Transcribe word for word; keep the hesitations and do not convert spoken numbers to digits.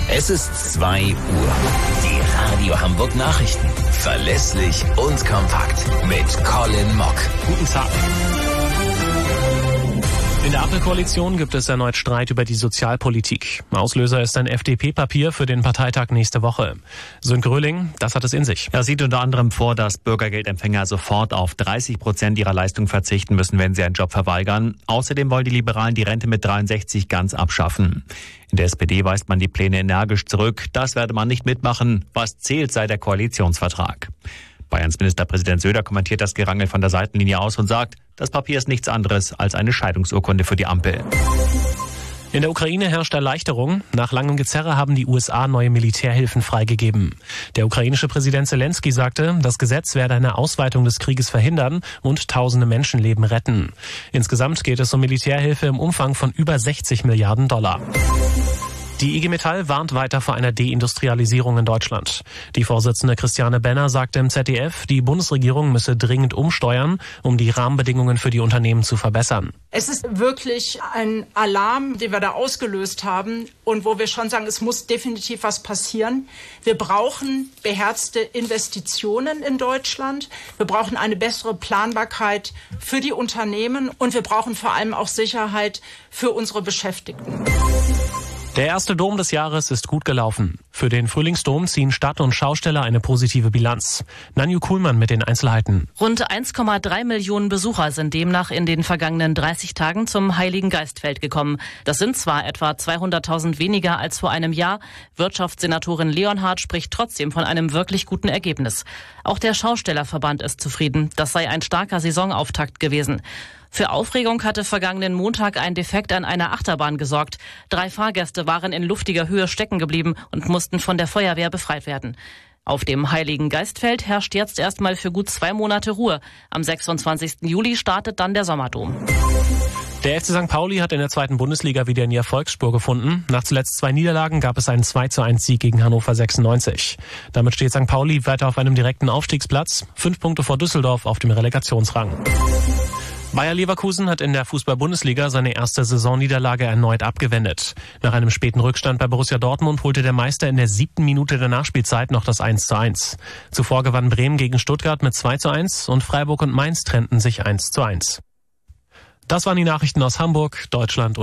Es ist zwei Uhr. Die Radio Hamburg Nachrichten. Verlässlich und kompakt. Mit Colin Mock. Guten Tag. In der Ampelkoalition gibt es erneut Streit über die Sozialpolitik. Auslöser ist ein F D P-Papier für den Parteitag nächste Woche. Sönke Röhling, das hat es in sich. Er sieht unter anderem vor, dass Bürgergeldempfänger sofort auf dreißig Prozent ihrer Leistung verzichten müssen, wenn sie einen Job verweigern. Außerdem wollen die Liberalen die Rente mit dreiundsechzig ganz abschaffen. In der S P D weist man die Pläne energisch zurück. Das werde man nicht mitmachen. Was zählt, sei der Koalitionsvertrag. Bayerns Ministerpräsident Söder kommentiert das Gerangel von der Seitenlinie aus und sagt, das Papier ist nichts anderes als eine Scheidungsurkunde für die Ampel. In der Ukraine herrscht Erleichterung. Nach langem Gezerre haben die U S A neue Militärhilfen freigegeben. Der ukrainische Präsident Zelensky sagte, das Gesetz werde eine Ausweitung des Krieges verhindern und tausende Menschenleben retten. Insgesamt geht es um Militärhilfe im Umfang von über sechzig Milliarden Dollar. Die I G Metall warnt weiter vor einer Deindustrialisierung in Deutschland. Die Vorsitzende Christiane Benner sagte im Z D F, die Bundesregierung müsse dringend umsteuern, um die Rahmenbedingungen für die Unternehmen zu verbessern. Es ist wirklich ein Alarm, den wir da ausgelöst haben und wo wir schon sagen, es muss definitiv was passieren. Wir brauchen beherzte Investitionen in Deutschland. Wir brauchen eine bessere Planbarkeit für die Unternehmen und wir brauchen vor allem auch Sicherheit für unsere Beschäftigten. Der erste Dom des Jahres ist gut gelaufen. Für den Frühlingsdom ziehen Stadt und Schausteller eine positive Bilanz. Nanju Kuhlmann mit den Einzelheiten. Rund eins Komma drei Millionen Besucher sind demnach in den vergangenen dreißig Tagen zum Heiligen Geistfeld gekommen. Das sind zwar etwa zweihunderttausend weniger als vor einem Jahr. Wirtschaftssenatorin Leonhardt spricht trotzdem von einem wirklich guten Ergebnis. Auch der Schaustellerverband ist zufrieden. Das sei ein starker Saisonauftakt gewesen. Für Aufregung hatte vergangenen Montag ein Defekt an einer Achterbahn gesorgt. Drei Fahrgäste waren in luftiger Höhe stecken geblieben und mussten von der Feuerwehr befreit werden. Auf dem Heiligen Geistfeld herrscht jetzt erstmal für gut zwei Monate Ruhe. Am sechsundzwanzigsten Juli startet dann der Sommerdom. Der F C Sankt Pauli hat in der zweiten Bundesliga wieder in die Erfolgsspur gefunden. Nach zuletzt zwei Niederlagen gab es einen zwei zu eins Sieg gegen Hannover sechsundneunzig. Damit steht Sankt Pauli weiter auf einem direkten Aufstiegsplatz, fünf Punkte vor Düsseldorf auf dem Relegationsrang. Bayer Leverkusen hat in der Fußball-Bundesliga seine erste Saisonniederlage erneut abgewendet. Nach einem späten Rückstand bei Borussia Dortmund holte der Meister in der siebten Minute der Nachspielzeit noch das eins zu eins. Zuvor gewann Bremen gegen Stuttgart mit zwei zu eins und Freiburg und Mainz trennten sich eins zu eins. Das waren die Nachrichten aus Hamburg, Deutschland und